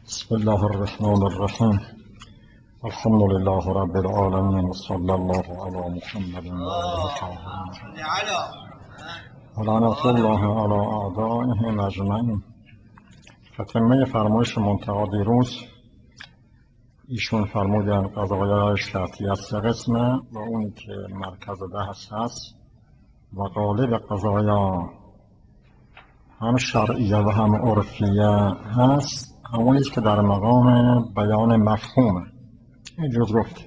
بسم الله الرحمن الرحیم. الحمد لله رب العالمین و صلی الله علی محمد و آله الطاهرین و لعنة الله علی اعدائهم اجمعین. تتمه فرمایش منتقی دیروز ایشون فرمودن قضایای شرطی از سه قسمه و اونی که مرکز بحث هست و غالب قضایا هم شرعیه و هم عرفیه هست همونیست که در مقام بیان مفهومه. این جز گفت.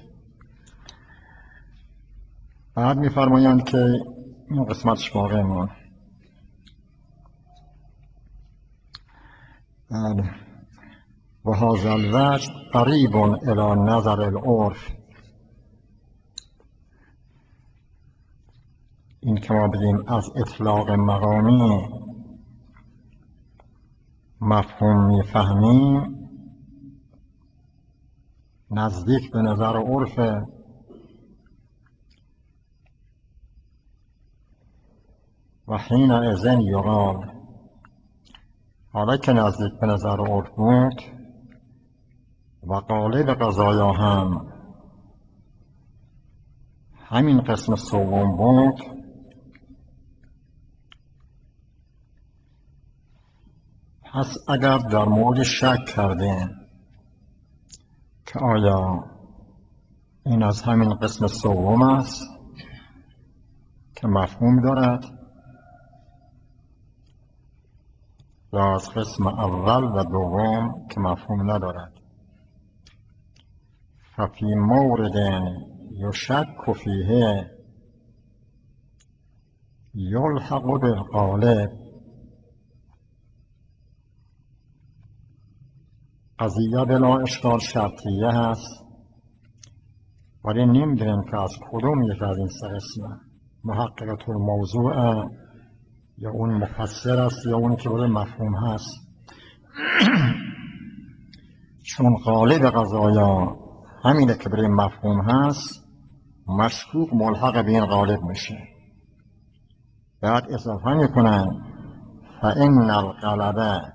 بعد می‌فرمایند که این قسمتش باقی مون. و هذا الوجه قریب الی نظر العرف. این که ما بگیم از اطلاق مقامی مفهوم میفهمیم نزدیک به نظر عرف. و حین اذن یقال، حالا که نزدیک به نظر عرف بود و غالب قضایا هم همین قسم سوم بود، پس اگر در مورد شک کردیم که آیا این از همین قسم سوم است که مفهوم دارد یا از قسم اول و دوم که مفهوم ندارد، ففی مورد یشک فیه یلحق بالغالب. قضیه بلا اشکال شرطیه هست، ولی نمیدونیم که از کدوم یک از این سه قسمه محققت الموضوع یا اون مفسر است یا اون که برای مفهوم هست. چون غالب قضایا همینه که برای مفهوم هست، مشکوک ملحق به این غالب میشه. بعد اضافه میکنن فإن الغلبه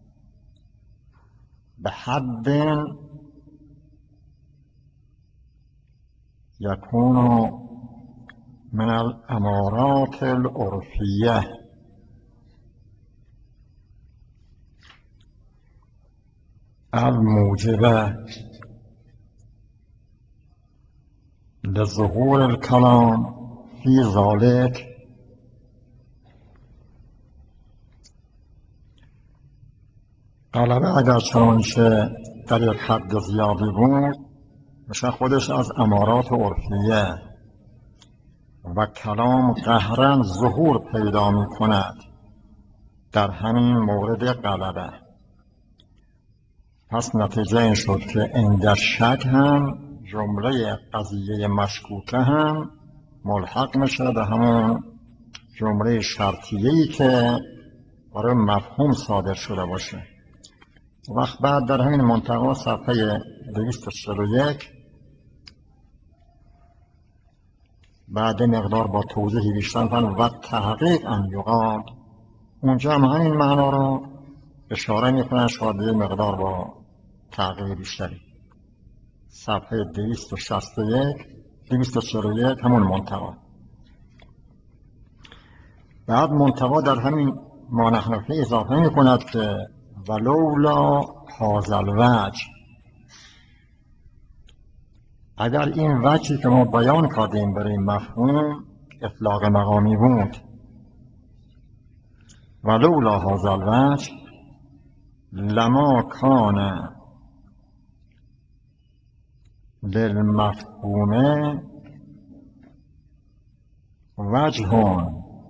به حد یکون من الامارات العرفیه. الموجبه لظهور الکلام فی ذلک. غلبه اگر چنانچه در یک حد زیادی بود میشه خودش از امارات عرفیه و کلام قهرن ظهور پیدا می کند در همین مورد غلبه. پس نتیجه این شد که عند شک هم جمله قضیه مشکوکه هم ملحق میشه به همون جمله شرطیه‌ای که برای مفهوم صادر شده باشه. وقت بعد در همین منطقه صفحه 241 بعد مقدار با توضیح بیشتر و تحقیق ان یقال، اونجا هم همین معنا رو اشاره میکنن شاید یه مقدار با تحقیق بیشتری. صفحه 241 همون منطقه. بعد منطقه در همین ما نحن فیه اضافه میکند که ولولا هذا الوجه، اگر این وجهی که ما بیان کردیم برای مفهوم اطلاق مقامی بود، ولولا هذا الوجه لما کان للمفهوم وجه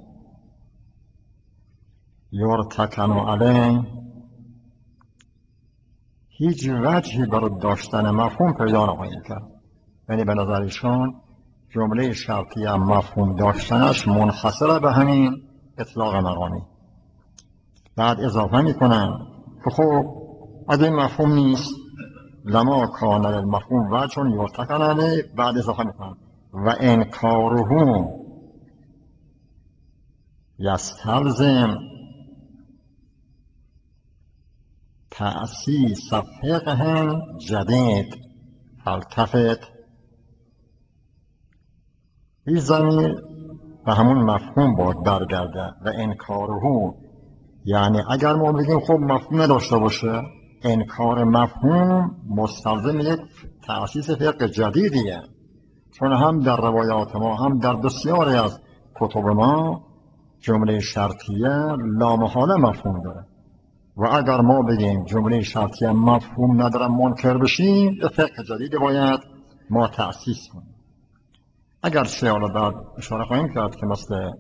یرتکن علیه، هیچ وجهی برای داشتن مفهوم پیدا نخواهیم کرد. یعنی به نظر ایشان جمله شرطی هم مفهوم داشتنش منحصره به همین اطلاق مقامی. بعد اضافه میکنن که خب اگه این مفهوم نیست لما کان المفهوم وجه یرتکن علیه. بعد اضافه میکنن و انکاره یستلزم تأسیس فقه جدید فلتفت. این ضمیر به همون مفهوم باید برگرده و انکاره، یعنی اگر ما بگیم خب مفهوم نداشته باشه، انکار مفهوم مستلزم یک تأسیس فقه جدیدیه، چون هم در روایات ما هم در بسیاری از کتب ما جمله شرطیه لامحاله مفهوم داره و اگر ما بگیم جمله شرطیه مفهوم نداره منکر بشیم، به فقه جدید باید ما تأسیس کنیم. اگر حالا بعد اشاره خواهیم کرد که مثل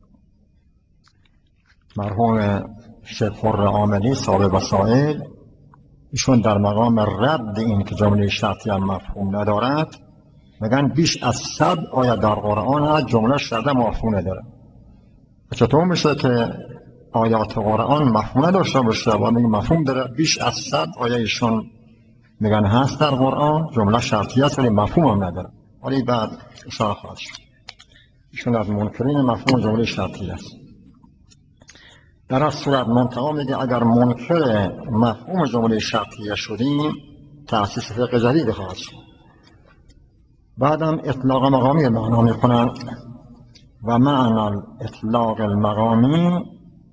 مرحوم شیخ خر عاملی صاحب وسائل، ایشون در مقام رد این که جمله شرطی هم مفهوم ندارد میگن بیش از 100 آیه در قرآن هست جمله شرطی مفهوم نداره. چطور میشه که آیات قرآن مفهوم نداشته باشه و میگه مفهوم داره؟ بیش از 100 آیه ایشون میگن هست در قرآن جمله شرطی هست ولی مفهوم هم نداره. ولی بعد اشاره خواهد شد ایشون از منکرین مفهوم جمله شرطی است. در از صورت منتها میگه اگر منکر مفهوم جمله شرطیه شدیم تأسیس فقه جدید خواهد شد. بعدم اطلاق مقامی معنا میکنن و معنی اطلاق المقامی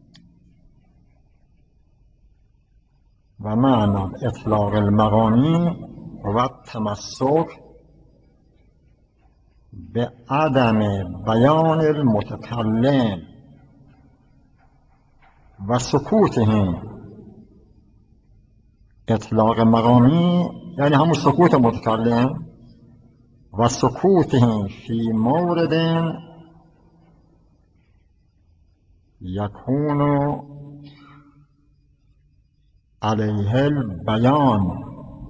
و تمسک به عدم بیان المتکلم و سکوته. اطلاق مقامی یعنی همون سکوت متکلم و سکوته فی مورد یکون علیه البیان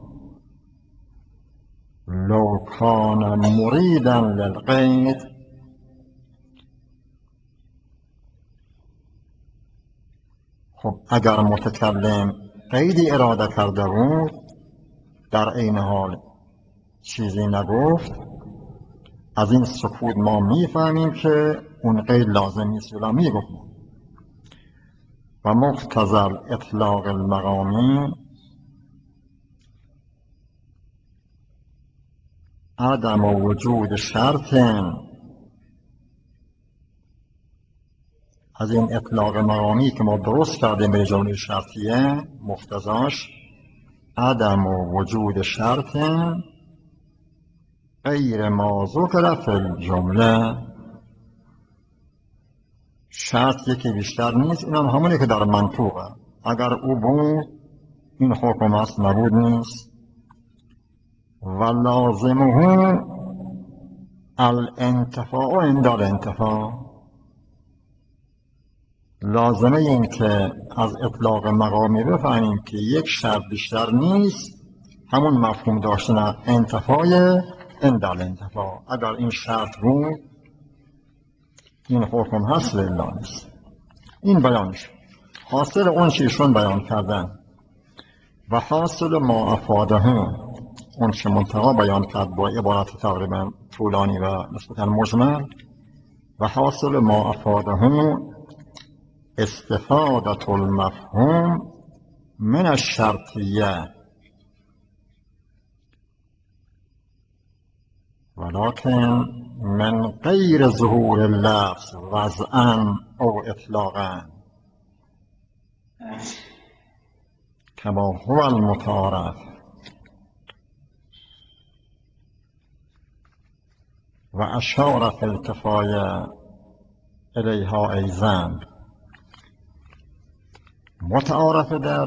لو کان مریدا للقید. خب اگر متکلم قیدی اراده کرده بود در عین حال چیزی نگفت، از این سکوت ما میفهمیم که اون قید لازم نیست ولی میگفت. و مقتضی اطلاق المقامی عدم وجود شرط. از این اطلاق مقامی که ما درست کردیم به جمله شرطیه مقتضاش عدم وجود شرط غیر ما ذکر فی الجمله. شرط یکی بیشتر نیست، این هم همونی که در منطوقه، اگر او بود این حکم است، نبود نیست. و لازمه الانتفاع عند الانتفاع. لازمه این که از اطلاق مقامی بفهمیم که یک شرط بیشتر نیست، همون مفهوم داشتن انتفاع عند الانتفاع. اگر این شرط بود این حکم هست لله نیست. این بیانش حاصل اون چیشون بیان کردن و حاصل ما افاده اون چه منتقا بیان کرد با عبارت تقریبا طولانی و نسبتا مجمل. و حاصل ما افاده استفادة المفهوم من الشرطیه ولكن من غیر ظهور اللفظ وضعا او اطلاقا كما هو المتعارف. و اشار فی الکفایه الیها ایضا. متعارف در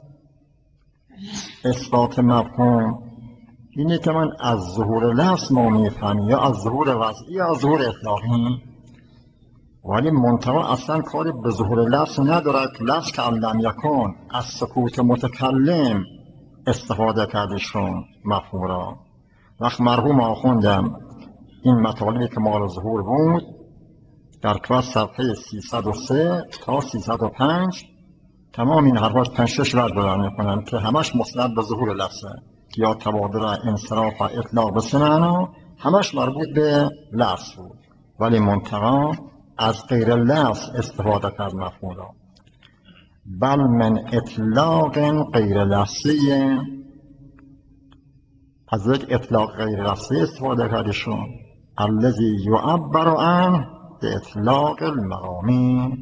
اثبات مفهوم اینه که من از ظهور لفظ ما میفهمیم یا از ظهور وضعی یا از ظهور اطلاقی، ولی منتها اصلا کاری به ظهور لفظ نداره که لفظ که لم یکن از سکوت متکلم استفاده کردشون مفهوم را. وقت مرحوم آخوندم این مطالبی که مال ظهور بود در کلاس صفحه 303 تا 305 تمام این حرفاش 5-6 ورد بیان میکنن که همش مستند به ظهور لفظه، یا تبادل انصراف و اطلاق به سنانا همش مربوط به لفظ بود، ولی منتقا از غیر لفظ استفاده کرد مفهوم را. بل من اطلاق غیر لفظی، از یک اطلاق غیر لفظی استفاده کردشون، الذی یعبر عنه به اطلاق المقامی،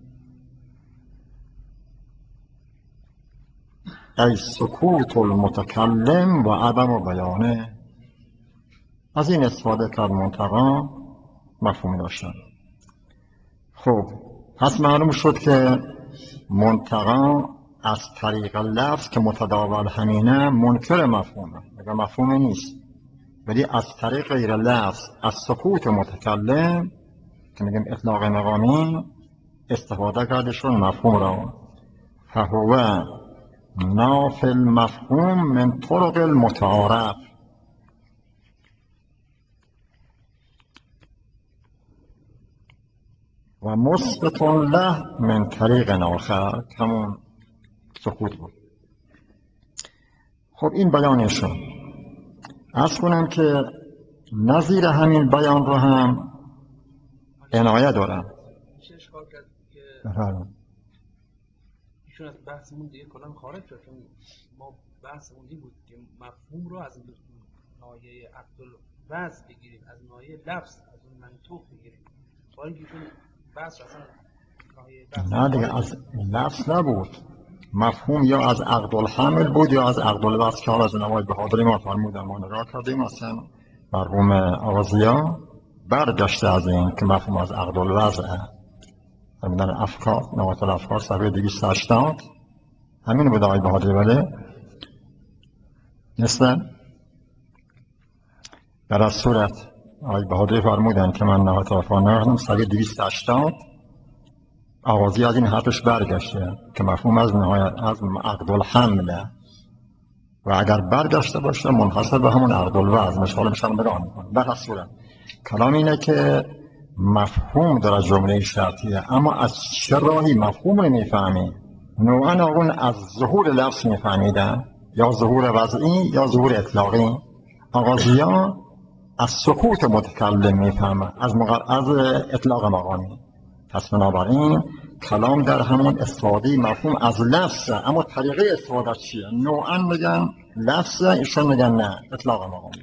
ای سکوت المتکلم و عدم بیانه. از این استفاده کرد منتقا مفهومی داشتن. خب پس معلوم شد که منتقا از طریق لفظ که متداول همینه منکر مفهومه، مگه مفهومی نیست، ولی از طریق غیر لفظ از سکوت متکلم که میگیم اطلاق مقامی استفاده کردشون مفهوم را، فهو نافی المفهوم من طرق المتعارف، و مثبت له من طریق آخر، همون سکوت بود. خب این بیانشون. عرض کنم که نظیر همین بیان رو هم عنایه دارم. میشه اشکال کرد که ایشون از بحثمون دیگه کلا خارج شد، چون ما بحثمون این بود که مفهوم رو از ناحیه عقدالوضع بگیریم، از ناحیه لفظ، از اون منطوق بگیریم. با اینکه ایشون بحث اصلا ناحیه بحث نه دیگه از لفظ نبود، مفهوم یا از عقدالحمل بود یا از عقدالوضع که حالا جناب آقای بهادری ما فرمودن، ما نگاه کردیم اصلا مرحوم آغازیا برگشته از این که مفهوم از عقدالوضعه. فرمودن افکار، نوات الافکار صفحه 280 همین بود آقای بهادری. ولی مثل در از صورت آقای بهادری فرمودن که من نوات الافکار نگردم صفحه 280 آغازی از این حرفش برگشته که مفهوم از نهایت از عقدالحمله و اگر برگشته باشه منحصر به همون عقدالوضع مشغول میشن نگاه میکنه. در هر صورت کلام اینه که مفهوم در جمله شرطیه، اما از چه راهی مفهوم رو میفهمی؟ نوعا اون از ظهور لفظ میفهمیدن، یا ظهور وضعی یا ظهور اطلاقی. آغازیان از سکوت متکلم میفهمن، از اطلاق مقامی. پس بنابراین کلام در همون استفاده مفهوم از لفظه، اما طریقه استفاده چیه؟ نوعا میگن لفظه، ایشون میگن نه اطلاق مقامی.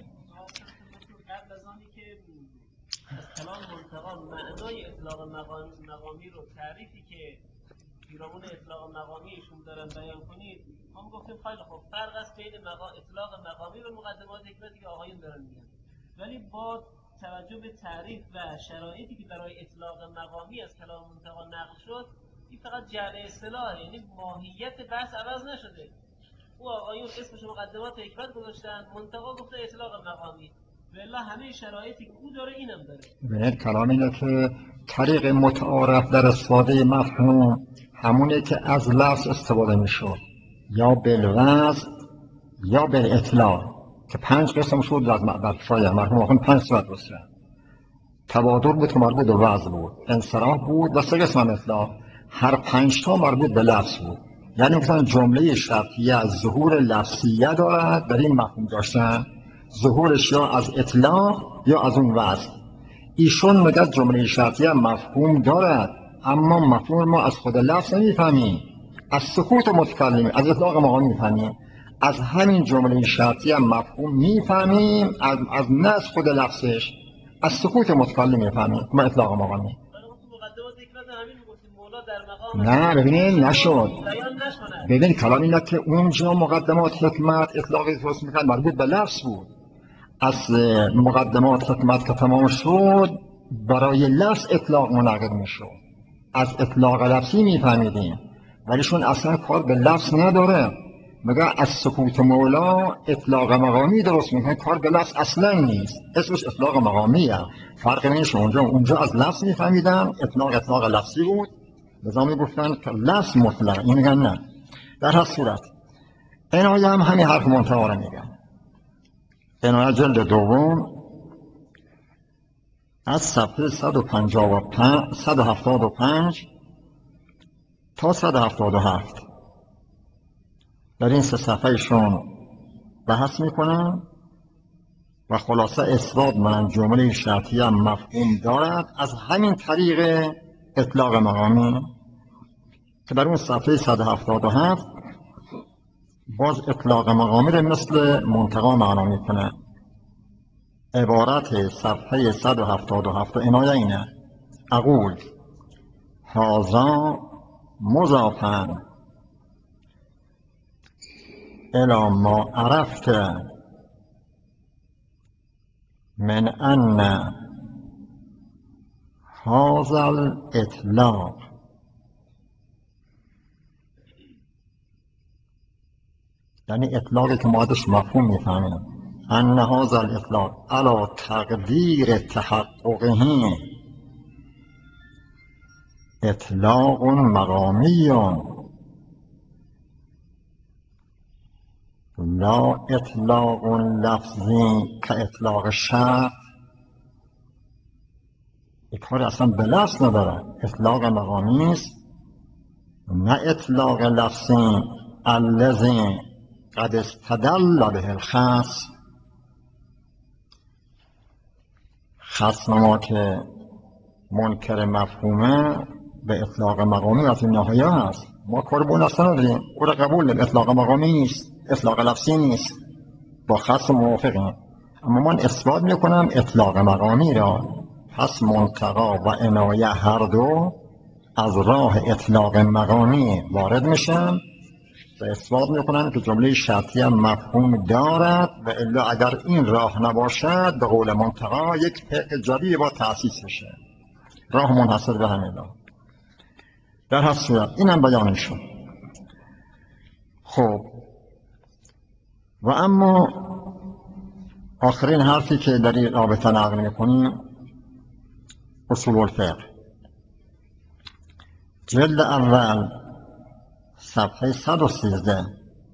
قبل از آنی که از کلام منتقا معنای اطلاق مقامی رو تعریفی که پیرامون اطلاق مقامیشون دارن بیان کنید، ما گفتیم خیلی خوب فرق است بین اطلاق مقامی و مقدمات حکمتی که آقایون دارن میگن، ولی با توجه به تعریف و شرایطی که برای اطلاق مقامی از کلام منتقا نقل شد، این فقط جعل اصطلاحه، یعنی ماهیت بحث عوض نشده. او آقایون اسمش مقدمات حکمت گذاشتن، منتقا گفته اطلاق مقامی، والله همه شرایطی که او داره اینم داره. ببینید کلام اینه که طریق متعارف در استفاده مفهوم همونه که از لفظ استفاده میشد، یا بالوضع یا بالاطلاق، که 5 قسم شد از معبد فایه مرحوم آخوند 5 صورت بسید. تبادر بود که مربوط به وضع بود، انصراف بود و 3 قسم اطلاق، هر 5 تا مربوط به لفظ بود. یعنی مثلا جمله شرطیه از ظهور لفظیه دارد، در این مفهوم داشتن ظهورش یا از اطلاق یا از اون وضع. ایشون میگه جمله شرطیه مفهوم دارد، اما مفهوم ما از خود لفظ نمیفهمیم، از سکوت متکلم، از اطلاق مقامی میفهمیم. از همین جمله شرطیه مفهوم میفهمیم، از نه از خود لفظش، از سکوت متکلم میفهمیم ما اطلاق مقامی. نه ببینید نشد. ببینید کلام اینه که اونجا مقدمات حکمت اطلاقی درست میکرد مربوط به لفظ بود، از مقدمات حکمت که تمام شد برای لفظ اطلاق منعقد میشد، از اطلاق لفظی میفهمیدیم، ولیشون اصلا کار به لفظ نداره. مگه از سکوت مولا اطلاق مقامی درست میکنه، کار به لفظ اصلا نیست، اسمش اطلاق مقامیه. فرق نیست، اونجا از لفظ میفهمیدن، اطلاق لفظی بود، لذا میگفتن که لفظ مطلق، این میگن نه. در هر صورت عنایه هم همین حرف منتقا رو میگن. عنایه جلد دوم از صفحه 175 تا 177 در این 3 صفحهشون بحث میکنن و خلاصه اثبات من جمله شرطیه مفهوم دارد از همین طریق اطلاق مقامی. که در اون صفحه 177 باز اطلاق مقامی رو مثل منتقا معنا میکنه. عبارت صفحه 177 عنایه اینه: اقول هذا مضافا الی ما عرفت من ان هذا الاطلاق یعنی اطلاقی که ما ازش مفهوم میفهمیم، ان هذا الاطلاق علی تقدیر تحققه اطلاق مقامی لا اطلاق لفظی که اطلاق شرط. این کار اصلا به لفظ نداره، اطلاق مقامی است نه اطلاق لفظی الذی قد استدل به الخصم. خصم ما که منکر مفهومه به اطلاق مقامی از این ناحیه هست، ما کار به اون اصلا نداریم، او را قبول داریم، اطلاق مقامی نیست، اطلاق لفظی نیست، با خصم موافقیم. اما من اثبات میکنم اطلاق مقامی را. پس منتقا و عنایه هر دو از راه اطلاق مقامی وارد میشن و اثبات میکنن که جمله شرطی هم مفهوم دارد و الا اگر این راه نباشد به قول منتقا یک فقه جدید با تأسیس میشه، راه منحصر به همین راه. در هر صورت اینم بیان شد. خب و اما آخرین حرفی که در این رابطه نقل میکنیم اصول الفقه، جلد اول صفحه 113.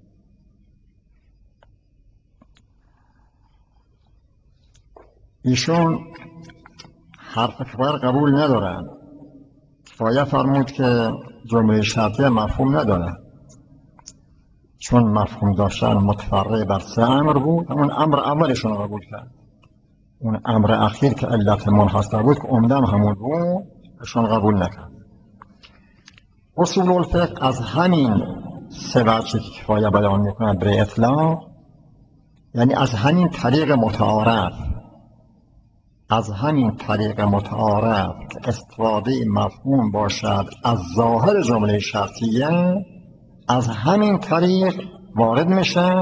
ایشون حرف کفایر قبول ندارن. کفایه فرمود که جمله شرطی مفهوم نداره، چون مفهوم داشتن متفرع بر سه امر بود. اون امر اولشون قبول کرد، اون امر اخیر که علت منحصر بود که عمدن همون بود اشون قبول نکرد. اصول الفقه از همین سه وجه که کفایه بیان میکنه برای اطلاق، یعنی از همین طریق متعارف، از همین طریق متعارف که استفاده مفهوم باشد از ظاهر جمله شرطیه، از همین طریق وارد میشن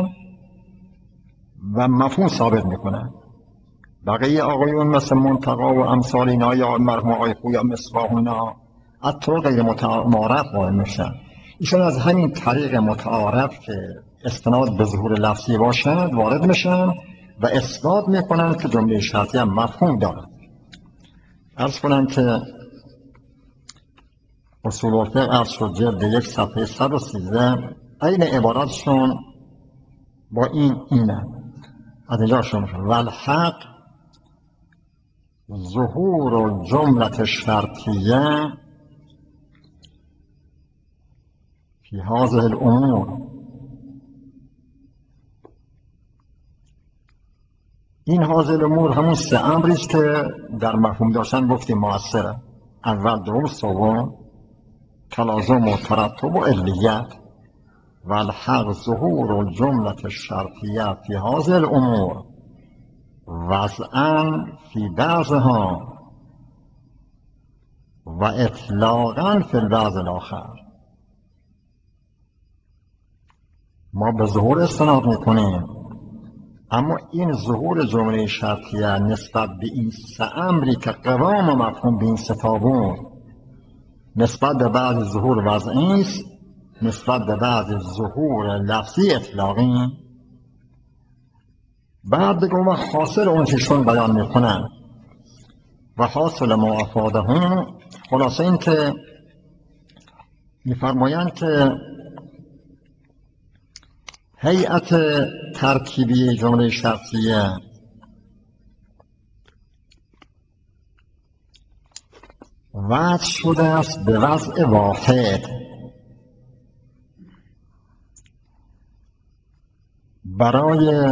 و مفهوم ثابت میکنن. بقیه آقایون مثل منتقا و امثال اینا یا مرحوم آقای خویا مصباح اینا از طرق غیر متعارف وارد میشن. ایشون از همین طریق متعارف که استناد به ظهور لفظی باشد وارد میشن و اثبات میکنن که جمله شرطی هم مفهوم دارد. عرض کنم که اصول الفقه عرض شد جلد 1 صفحه 113 این عباراتشون با اینه. از اینجا شروع میشه: والحق ظهور الجملة الشرطیه فی هذه الامور. این هذه الامور همون سه امریست که در مفهوم داشتن گفتیم مؤثره. اول، دوم، سوم، تلازم و ترتب و علیت. والحق ظهور الجملة الشرطیه فی هذه الامور وضعا فی بعضها و اطلاقا فی البعض الاخر. ما به ظهور استناد میکنیم، اما این ظهور جمله شرطیه نسبت به این سه امری که قوام مفهوم به این سه تا بود، نسبت به بعض ظهور وضعی است، نسبت به بعض ظهور لفظی اطلاقی. بعد بگم و حاصل اون چیشون بیان میکنن و حاصل ما افاده هم خلاصه این که میفرمایند که هیئت ترکیبی جمله شرطیه وضع شده است به وضع واحد برای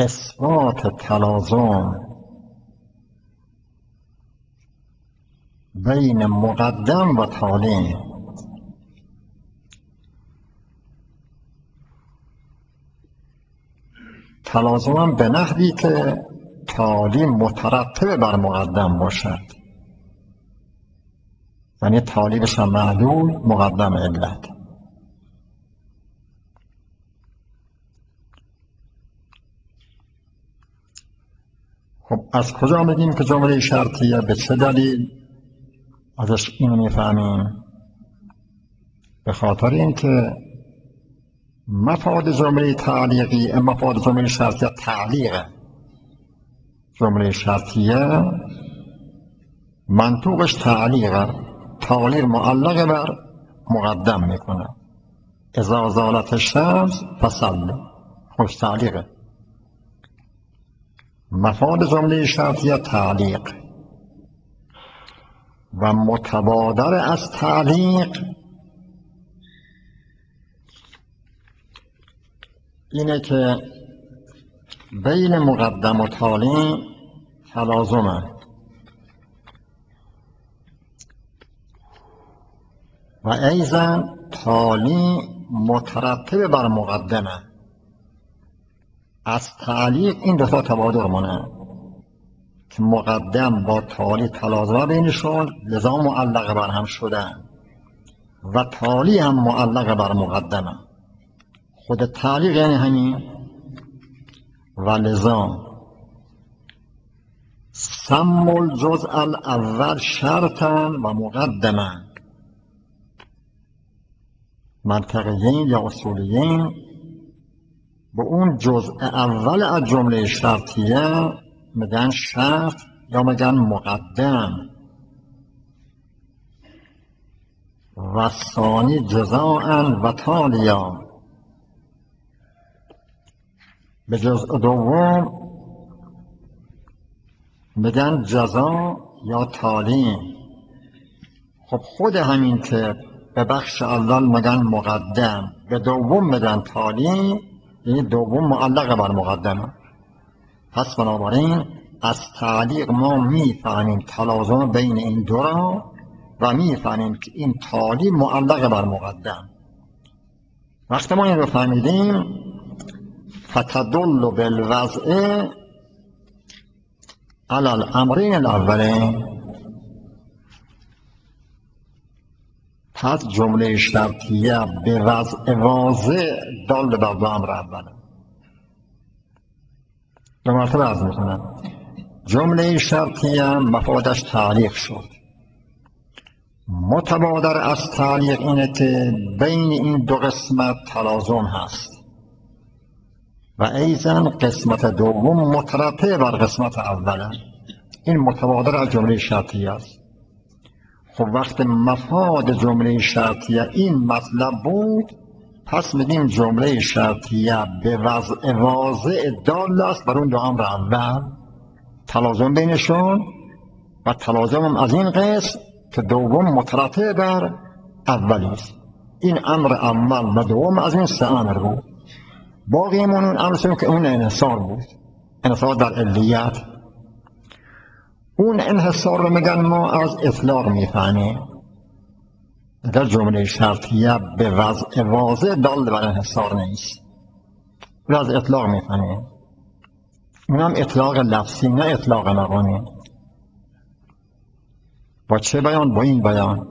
اثبات تلازم بین مقدم و تالی. تلازم به نحوی که تالی مترتب بر مقدم باشد، یعنی تالی بشه معلول مقدم علت. خب از کجا میگیم که جمله شرطیه؟ به چه دلیل ازش اینو میفهمیم؟ به خاطر اینکه مفاد جمله تعلیقی مفاد جمله شرطیه تعلیقه. جمله شرطیه منطوقش تعلیقه، تعلیق معلق بر مقدم میکنه. اذا زالت الشمس فصل، خوش تعلیقه. مفاد جمله شرطیه تعلیق و متبادر از تعلیق اینه که بین مقدم و تالی تلازمه و ایضا تالی مترتب بر مقدمه. از تعلیق این دو تا تبادر مونه که مقدم با تالی تلازمه بینشون، لذا معلق بر هم شدن و تالی هم معلق بر مقدمه. خود تعلیق یعنی همین. و لذا سم الجزء الاول شرطا و مقدما. منطقیین یا اصولیین به اون جزء اول از جمله شرطیه میگن شرط یا میگن مقدم و ثانی جزاء و تالیا. به جزء دوم میگن جزا یا تالی. خب خود همین که به بخش اول میگن مقدم، به دوم میگن تالی، این دوم معلق بر مقدمه. پس بنابراین از تعلیق ما میفهمیم تلازم بین این دو را و میفهمیم که این تالی معلق بر مقدم. وقتی ما این رو فهمیدیم فتدل بالوضع علی الامرین الاولین، پس جمله شرطیه به وضع واضح دال بر دو امر اوله. دو مرتبه عرض میکنم جمله شرطیه مفادش تعلیق شد. متبادر از تعلیق اینه که بین این دو قسمت تلازم هست و ایضا قسمت دوم مترتب بر قسمت اوله. این متبادر از جمله شرطیه است. خب وقت مفاد جمله شرطیه این مطلب بود، پس میگیم جمله شرطیه به وضع واضح دال است بر اون دو امر اول، تلازم بینشون و تلازم از این قسم که دوم مترتب بر اولی است. این امر اول و دوم از این سه امر بود. باقیمون اون امر که اون انحصار بود، انحصار در علیت. اون انحصار رو میگن ما از اطلاق میفهمیم. در جمله شرطیه به وضع واضح دال بر انحصار نیست، اون از اطلاق میفهمیم. اون هم اطلاق لفظی نه اطلاق مقامی. با چه بیان؟ با این بیان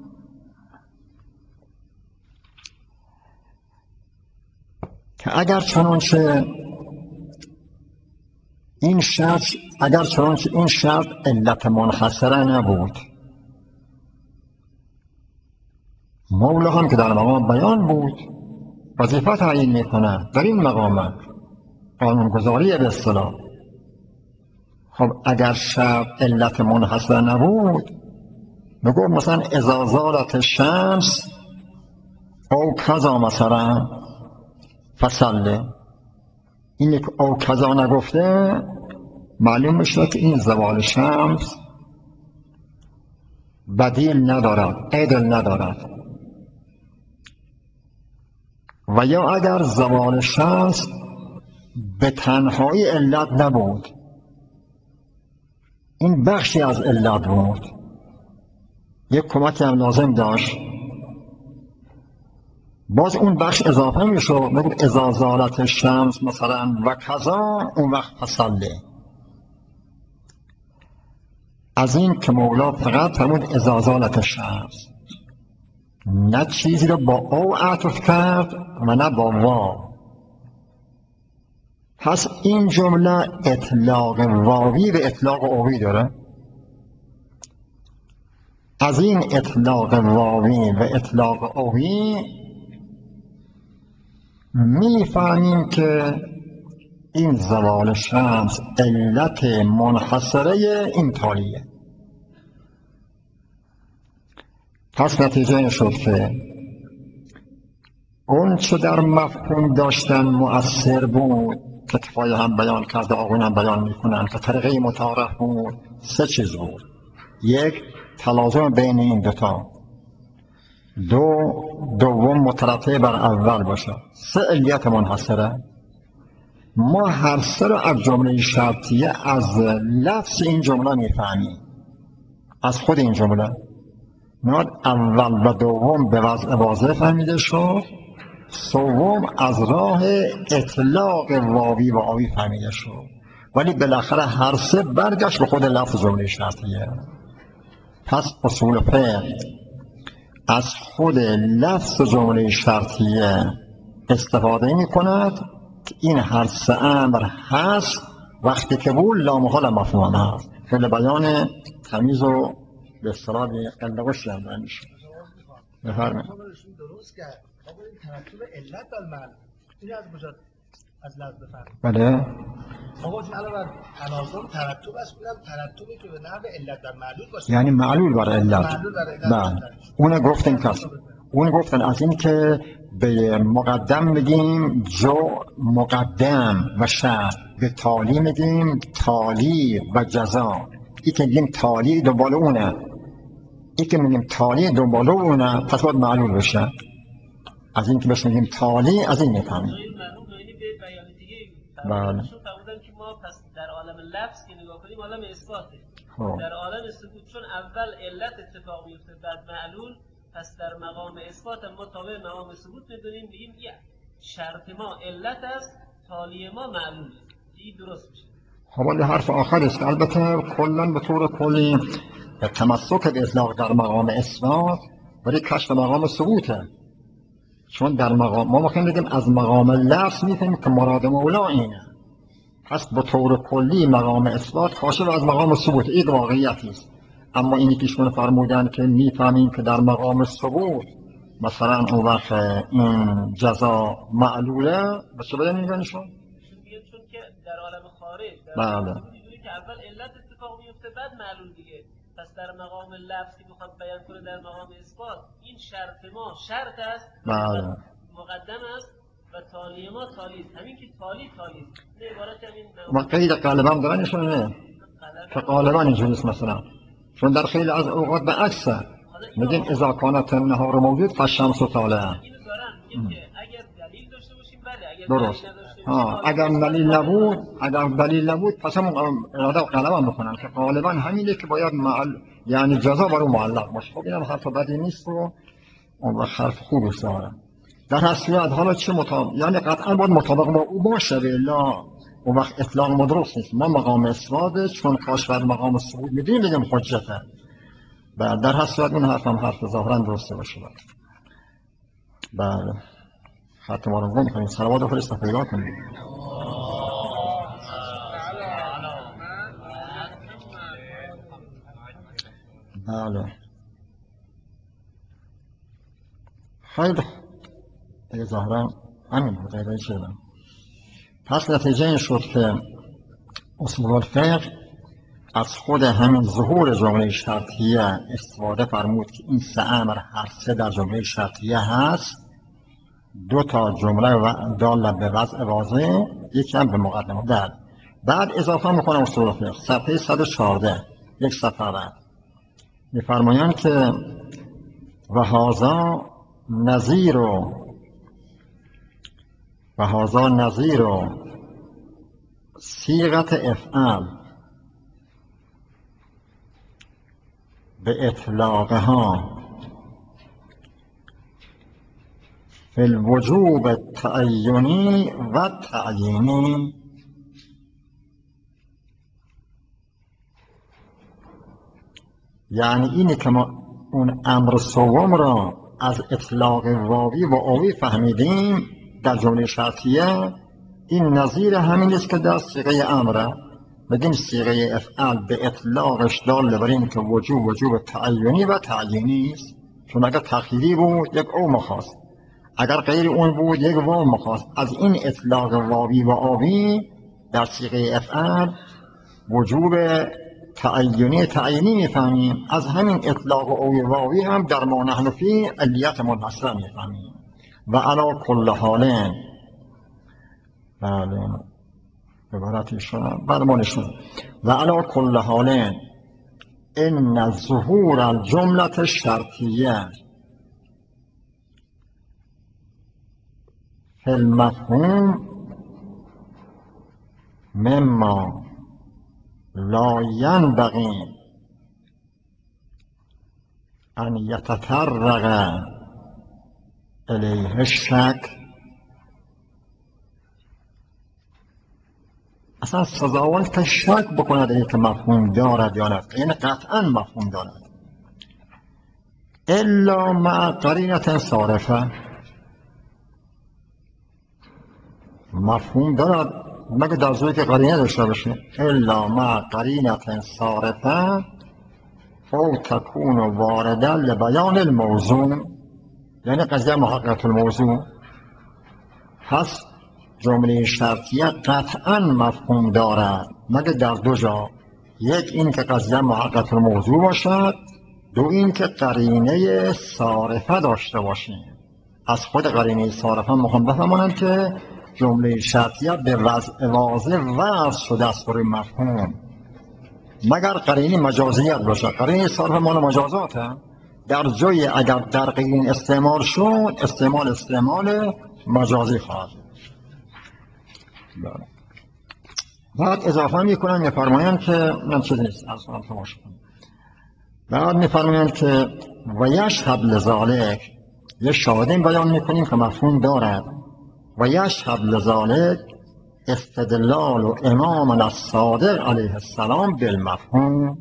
که اگر چنانچه این شرط علت منحصره نبود، مولا هم که در مقام بیان بود وظیفه تعیین میکنه در این مقام قانونگذاری به اصطلاح. خب اگر شرط علت منحصره نبود میگو مثلا اذا زالت الشمس او کذا مثلا فصله. این که او کذا نگفته معلوم میشه که این زوال شمس بدیل ندارد، عدل ندارد. و یا اگر زوال شمس به تنهایی علت نبود، این بخشی از علت بود، یک کمکی هم لازم داشت، باز اون بخش اضافه میشد، میگفت اذا زالت الشمس مثلا و کذا، اون وقت فصله. از این که مولا فقط فرمود اذا زالت الشمس، نه چیزی رو با او عطف کرد و نه با واو. پس این جمله اطلاق واوی و اطلاق اوی داره. از این اطلاق واوی و اطلاق اوی میفهمیم که این زوال شمس علت منحصره این تالیه. پس نتیجه این شد که اون چه در مفهوم داشتن مؤثر بود که کفایه هم بیان کرده، آقایون هم بیان میکنن که طریقه متعارف بود، سه چیز بود. یک، تلازم بین این دوتا. دوم مترتب بر اول باشه. سه علیت منحصره. ما هر سه رو از جمله شرطیه از لفظ این جمله میفهمیم، از خود این جمله. اول و دوم به وضع واضح فهمیده شد، سوم از راه اطلاق واوی و آوی فهمیده شد، ولی بالاخره هر سه برگشت به خود لفظ جمله شرطیه. پس اصول فقه از خود لفظ جمله شرطیه استفاده می کند که این هر سه امر هست وقتی که بود لامحال مفهوم هست. خیلی بیان تمیز و به اصطلاح قلقشی هم میشه. بفرمایید. درست کرد. ما این ترتیب علت المعلوم این از کجا از لفظ بفهمیم؟ بله. ما چون علاوه تناظم ترتب است، اونم ترتبی که به نحو علت در معلول باشه، یعنی معلول برای علت. بله. اون گفتن کس. اون گفتن از این که به مقدم میگیم جو مقدم و شرط، به تالی میگیم تالی و جزا. ای که میگیم تالی دنبال اونه، ای که میگیم تالی دنبال اونه، پس باید معلول بشه. از این که بهش میگیم تالی از این میفهمیم. بله. که ما پس در عالم لفظ که نگاه کنیم عالم اثباته. در عالم ثبوت چون اول علت اتفاق میفته بعد معلول، پس در مقام اثبات ما تابع مقام ثبوت میدونیم، بگیم شرط ما علت است، تالی ما معلوله. این درست میشه. حالا حرف آخر است. البته کلا به طور کلی تمسک به اطلاق در مقام اثبات ولی کشف مقام ثبوته. چون در مقام ما ممکن بگیم از مقام لفظ میفهمیم که مراد مولا اینه، پس به طور کلی مقام اثبات کاشف از مقام ثبوت، این واقعیتی است. اما اینی که ایشون فرمودن که میفهمیم که در مقام ثبوت مثلا اون وقت این جزا معلوله، به چه بیان میگن ایشون؟ چون که در عالم خارج در بله. عالم ثبوت که اول علت اتفاق میفته بعد معلول دیگه. پس در مقام لفظی بخواد بیان کنه در مقام اثبات، این شرط ما شرط است، بله. مقدم است و تالی ما تالی است. همین که تالی نه عبارت همین و قید غالبا دارن ایشون نه که غالبا اینجوری است. مثلا چون در خیلی از اوقات به عکسه میگیم اذا کانت النهار موجود فالشمس طالعه. اینو دارن میگن که اگر دلیل داشته باشیم بله، اگر درست. دلیل نداشته باشیم اگر دلیل نبود پس هم اراده غالبا میکنن که غالبا همینه که باید یعنی جزا بر اون معلق باشه. خب اینم حرف بدی نیست و اون وقت حرف خوبی است. در هر صورت حالا چه یعنی قطعا باید مطابق با او باشه، الا اون وقت اطلاق ما درست نیست. ما مقام اثبات چون کاش بر مقام ثبوت میدونیم بگیم حجته. در هر صورت اون حرف هم حرف ظاهرا درسته باشه. بله. حتی ما رو کنیم صلوات بفرست پیدا کنیم. بله. خیلی دیگه ظاهرا همین بود. غیره شدم. پس نتیجه این شد که اصول الفقه از خود همین ظهور جمله شرطیه استفاده فرمود که این سه امر هر سه در جمله شرطیه هست. دو تا جمله داله به وضع واضح، یکی هم به مقدمه. بعد اضافه میکنم اصول الفقه صفحه 114 یک صفحه بعد میفرمایند که و هذا نظیر صیغت افعال به اطلاقها فی الوجوب التعینی و تعیینی یعنی اینه که ما اون امر سوم را از اطلاق واوی و آوی فهمیدیم در جمله شرطیه، این نظیر همین است که در صیغه امره بگیم صیغه افعل به اطلاقش دال بر این که وجوب تعینی و تعیینی است، چون اگر تخییری بود یک او مخواست، اگر غیر اون بود یک واو مخواست. از این اطلاق واوی و آوی در صیغه افعل وجوب تعیینی میفهمیم، از همین اطلاق اوی واوی هم در ما نحن فی علیت منحصره میفهمیم. و علی کل حال، بله عبارتی شدن برمانشون، و علی کل حال ان ظهور الجمله شرطیه فی المفهوم مما لا ینبغی ان یتطرق الیه الشک. اصلا سزاوار که شک بکند این که مفهوم دارد یا نه، یعنی قطعا مفهوم دارد، الا مع قرینه صارفه، مفهوم دارد مگه در صورتی که قرینه داشته باشه، الا مع قرینه صارفه او تکون وارده لبیان الموضوع، یعنی قضیه محققه الموضوع. پس جمله شرطیه قطعا مفهوم دارد مگه در دو جا، یک این که قضیه محققه الموضوع باشد، دو این که قرینه صارفه داشته باشیم. از خود قرینه صارفه مهم بفهمانند که جمله شرطیه به وضع واضح وضع شده است برای مفهوم، مگر قرینه مجازیت باشه. قرینه صارفه مال مجازاته، در جای اگر در قرینه استعمال شد استعمال مجازی خواهد. بعد اضافه میکنن میفرمایند که من چیزی نیست از آن تماش کنم، بعد میفرمایند که و یشهد لذالک، یه شاهدین بیان میکنیم که مفهوم دارد، و یشهد لذالک استدلال و امامنا الصادق علیه السلام بالمفهوم،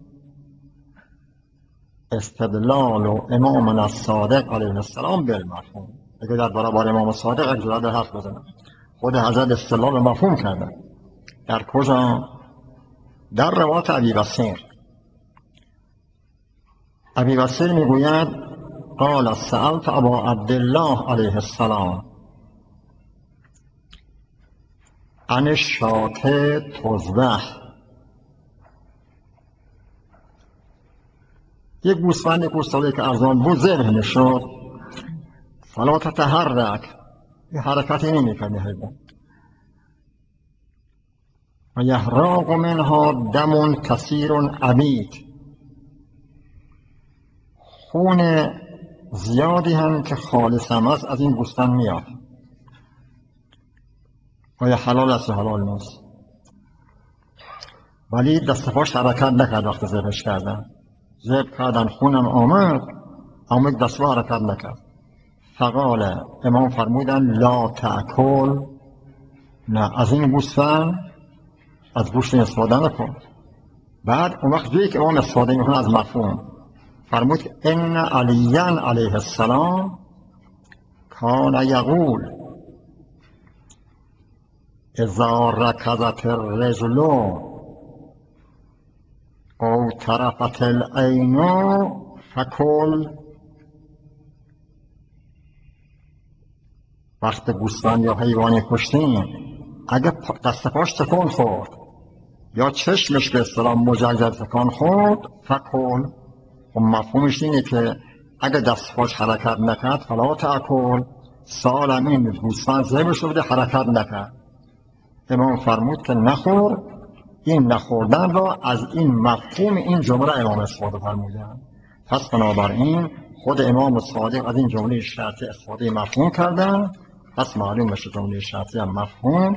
استدلال و امامنا الصادق علیه السلام بالمفهوم. اگر در برابر امام صادق اگر جرأت حرف بزنم، خود حضرت استدلال مفهوم کرده. در کجا؟ در روایت ابی بصیر میگوید قال سألت ابا عبدالله علیه السلام عن الشاة تذبح، یک گوسفند گوساله که ارزان بود ذبح میشد، فلا تتحرک، این حرکتی نمیکنه حیوان، و یحراق منها دم کثیر عمیق، خون زیادی هم که خالص هم است از این گوسفند میاد، آیا حلال است یا حلال نیست. ولی دست پاش حرکت نکرد وقت ذبحش کردن، ذبح کردن خونم آمد اما دست پا حرکت نکرد. فقال امام فرمودن لا تأکل، نه از این گوسفند از گوشت استفاده نکن. بعد اون وقت جایی که امام استفاده میکنه از مفهوم فرمود ان علیاً علیه السلام کان یقول اذا رکضت الرجل او طرفت العین فکل، وقت گوسفند یا حیوانی کشتیم اگه دست پاش تکان خورد یا چشمش به اصطلاح مجلجل تکان خورد فکل، و مفهومش اینه که اگه دست پاش حرکت نکرد فلا تأکل، سالم این گوسفند ذبح شده حرکت نکرد. امام فرمود که نخور، این نخوردن را از این مفهوم این جمله امام استفاده فرمودن. پس بنابراین خود امام صادق از این جمله شرطی استفاده مفهوم کردن، پس معلوم بشه جمله شرطی هم مفهوم